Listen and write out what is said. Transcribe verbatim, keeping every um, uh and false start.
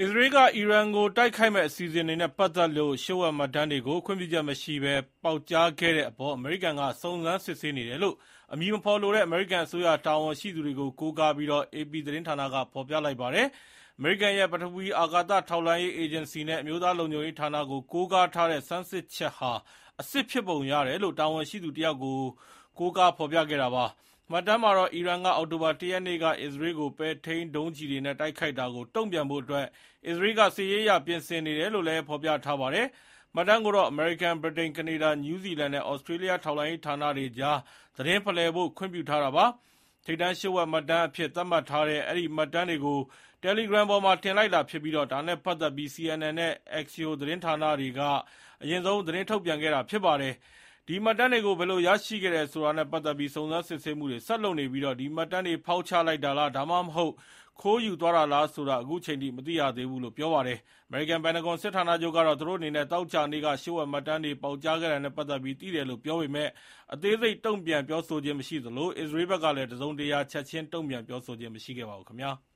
အစ္စရေးကအီရန်ကိုတိုက်ခိုက်မဲ့အစီအစဉ်တွေနဲ့ပတ်သက်လို့လျှို့ဝှက်မှတ်တမ်းတွေကိုခွင့်ပြုချက်မရှိဘဲပေါက်ကြားခဲ့တဲ့အပေါ်အမေရိကန်ကစုံစမ်းစစ်ဆေးနေတယ်လို့အမည်မဖော်လိုတဲ့အမေရိကန်အစိုးရတာဝန်ရှိသူတွေကိုကိုးကားပြီး အေပီ သတင်းဌာနကဖော်ပြလိုက်ပါတယ်။အမေရိကန်ရဲ့ပထဝီအာကာသထောက်လှမ်းရေးအေဂျင်စီနဲ့အမျိုးသားလုံခြုံရေးဌာနကိုကိုးကားထားတဲ့ဆန်းစစ်ချက်ဟာအစစ်ဖြစ်ပုံရတယ်လို့တာဝန်ရှိသူတယောက်ကိုကိုးကားဖော်ပြခဲ့တာပါ။မှတ်တမ်းမှာတော့အီရန်ကအောက်တိုဘာ၁ရက်နေ့ကအစ္စရေးကိုပဲထိန်းဒုံးကျည်တွေနဲ့တိုက်ခိုက်တာကိုတုံ့ပြန်ဖို့အတွက်အစ္စရေးကစစ်ရေးအရပြင်ဆင်နေတယ်လို့လည်းဖော်ပြထားပါတယ်။မှတ်တမ်းကိုတော့အမေရိကန်၊ဗြိတိန်၊ကနေဒါ၊နယူးဇီလန်နဲ့ဩစတြေးလျထောက်လှမ်းရေးဌာနတွေကြားသတင်းဖလှယ်ဖို့ခွင့်ပြုထားတာပါ။ထိပ်တန်းလျှို့ဝှက်မှတ်တမ်းအဖြစ်သတ်မှတ်ထားတဲ့အဲဒီမှတ်တမ်းတွေကို Telegram ပေါ်မှာတင်လိုက်တာဖြစ်ပြီးဒါနဲ့ပတ်သက်ပြီး စီအန်အန်နဲ့ Axios သတင်းဌာနတွေကအရင်ဆုံးသတင်းထုတ်ပြန်ခဲ့တာဖြစ်ပါတယ်။ဒီမှတ်တမ်းတွေကိုဘယ်လိုရရှိခဲ့တယ်ဆိုတာနဲ့ပတ်သက်ပြီးစုံစမ်းစစ်ဆေးမှုတွေဆက်လုပ်နေပြီးဒီမှတ်တမ်းတွေဖောက်ချလိုက်တာလားဒါမှမဟုတ်ခိုးယူသွားတာလားဆိုတာအခုချိန်ထိမသိရသေးဘူးလို့ပြောပါတယ်။အမေရိကန်ပန်တဂွန်စစ်ဌာနချုပ်ကတော့သူတို့အနေနဲ့သောကြာနေ့ကလျှို့ဝှက်မှတ်တမ်းတွေပေါက်ကြားခဲ့တာနဲ့ပတ်သက်ပြီးသိတယ်လို့ပြောပေမဲ့အသေးစိတ်တုံ့ပြန်ပြောဆိုခြင်းမရှိသလိုအစ္စရေးဘက်ကလည်းတစုံတရာချက်ချင်းတုံ့ပြန်ပြောဆိုခြင်းမရှိခဲ့ပါဘူးခင်ဗျာ။